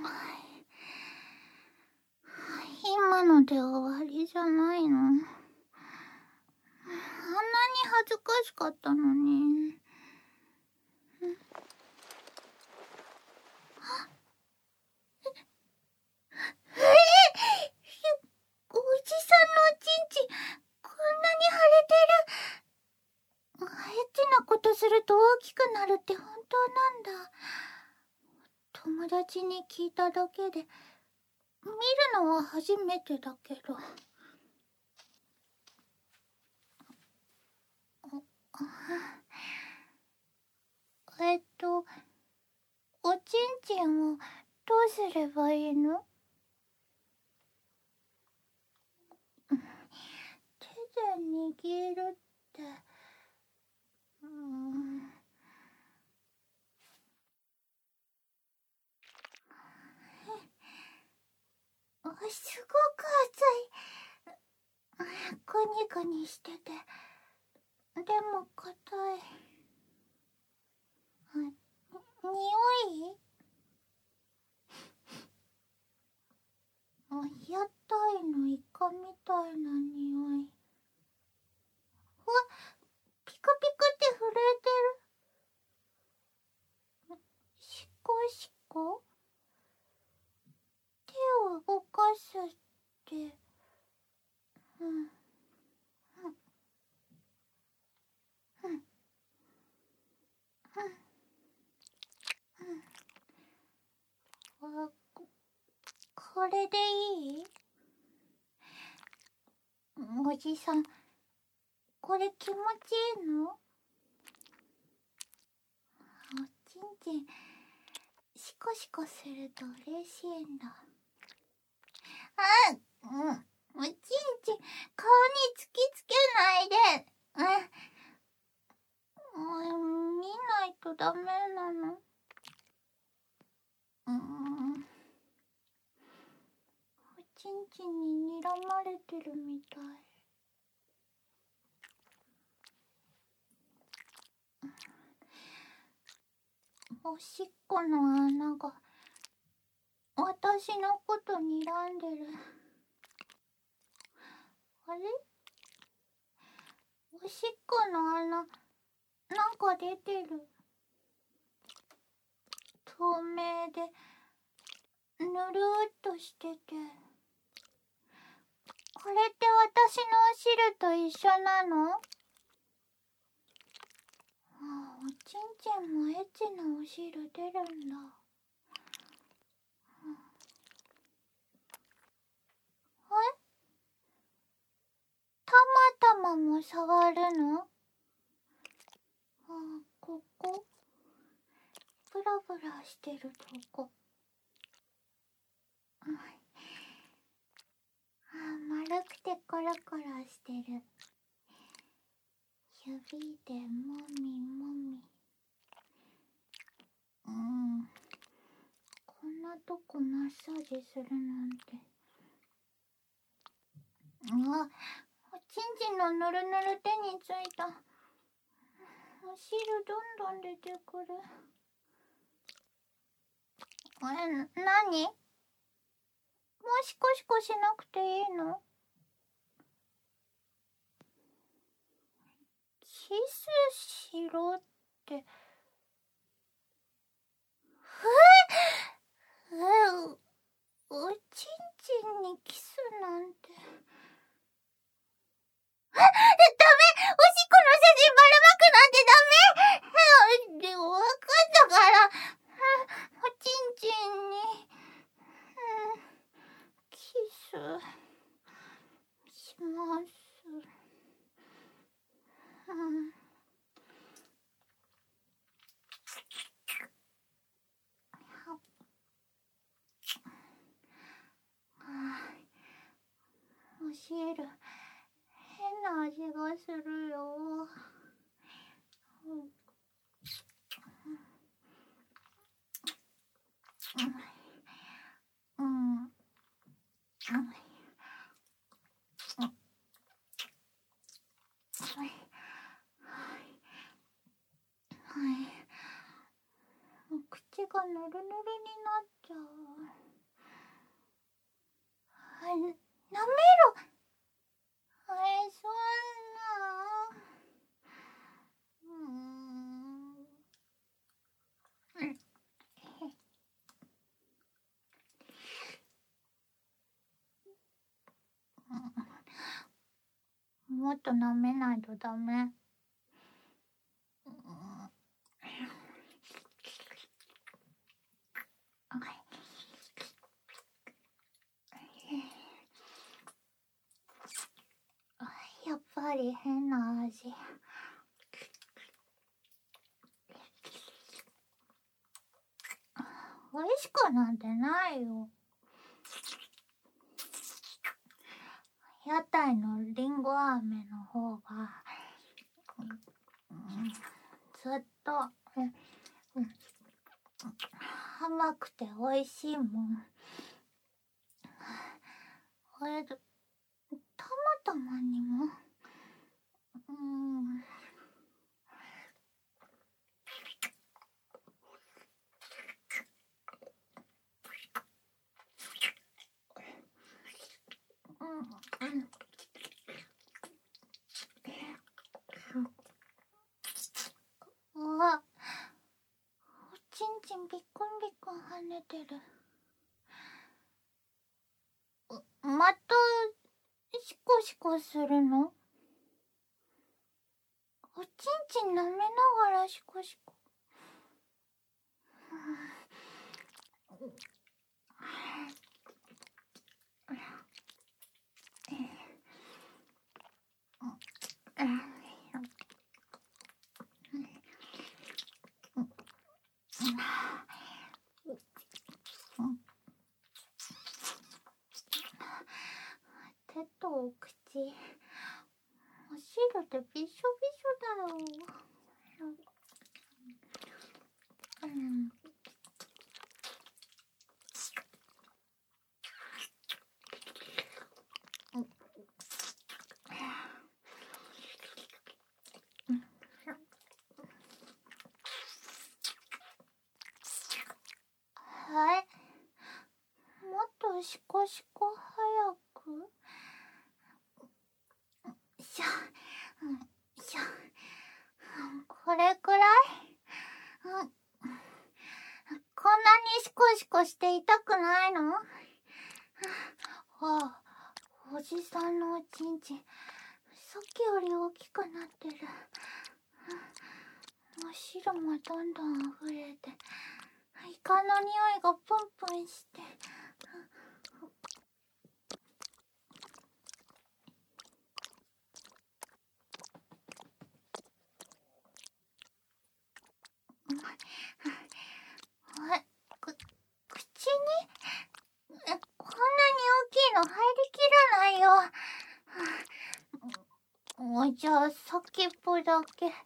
今ので終わりじゃないの。あんなに恥ずかしかったのに。おじさんのおちんちん、こんなに腫れてる。エッチなことすると大きくなるって本当なんだ。友達に聞いただけで、見るのは初めてだけど。おちんちんをどうすればいいの？手で握るって、すごく熱い。グニグニしてて、でも硬い。匂い？屋台のイカみたいな匂い。ピクピクって震えてる。シコシコ？手を動かすって、これでいい？おじさん、これ気持ちいいの？おちんちん、シコシコすると嬉しいんだ。おちんちん、顔に突きつけないで。見ないとダメなの？おちんちんに睨まれてるみたい。おしっこの穴が私のこと睨んでる。あれ？おしっこの穴、なんか出てる。透明でぬるーっとしてて。これって私のお汁と一緒なの？おちんちんもエッチなお汁出るんだ。たまたまも触るの？ここ？ブラブラしてるとこ。丸くてコロコロしてる。指でもみもみ。こんなとこマッサージするなんて。おちんちんのぬるぬる手についた。お汁どんどん出てくる。何？もうシコシコしなくていいの？キスしろって。おちんちんにキスなんて。ダメ！おしっこの写真ばらまくなんてダメ！でもわかったから、おちんちんに、キスします。 がぬるぬるになっちゃう。舐めろ。そんな。もっと舐めないとダメ。やっぱり変な味。美味しくなんてないよ。屋台のりんご飴の方がずっと甘くて美味しいもん。たまたまにもわ、おちんちんびっくんびっくん跳ねてる。またシコシコするの？おちんちん舐めながらシコシコ。手と口、お汁でびしょびしょだよ。はい。もっとシコシコ早く。これくらい？こんなにシコシコして痛くないの？おじさんのおちんちん、さっきより大きくなってる。お汁もどんどん溢れて、イカの匂いがプンプンして。口にこんなに大きいの入りきらないよ。じゃあ先っぽだけね。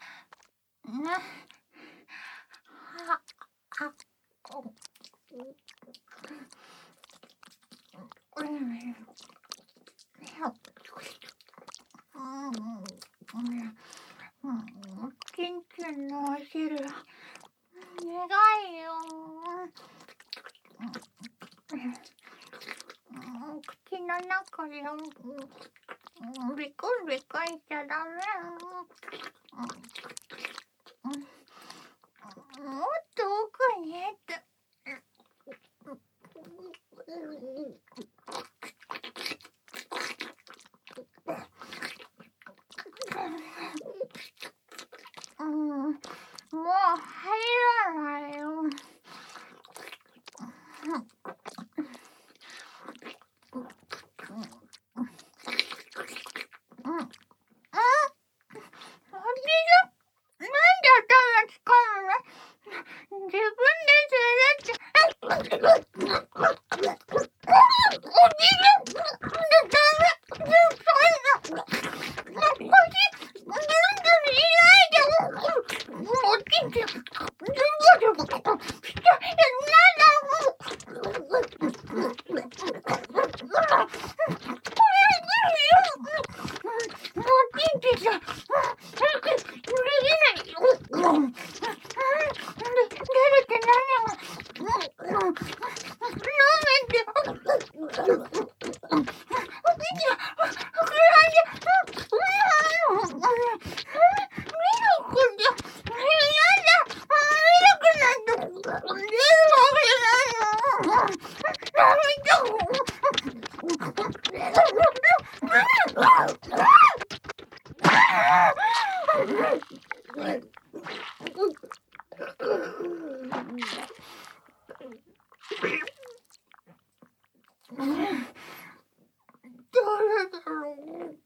ちんちんのお汁苦いよ。口の中でビクンビクンしちゃダメ。もっと奥にって。もう入らないよ。 誰だろう。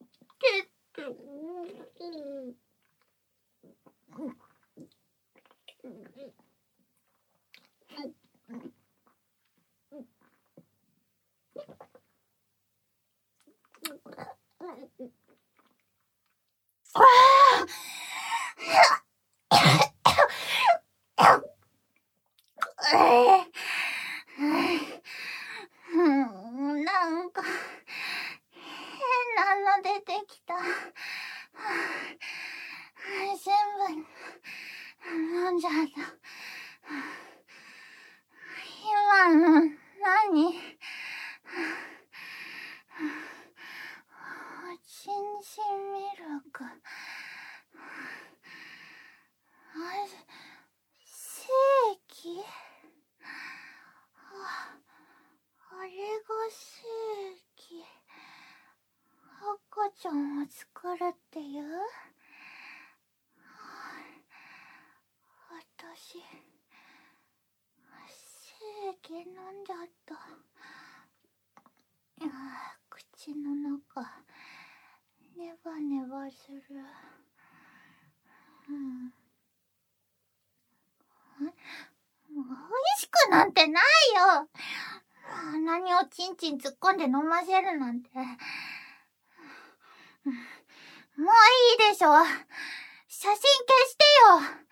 なんか変なの出てきた。全部飲んじゃった。今の何？おちんちんミルク。正規？あれが正規。赤ちゃんを作るっていう？私、正規飲んじゃった。口の中、ネバネバする。美味しくなんてないよ。鼻におちんちん突っ込んで飲ませるなんて。もういいでしょ。写真消してよ。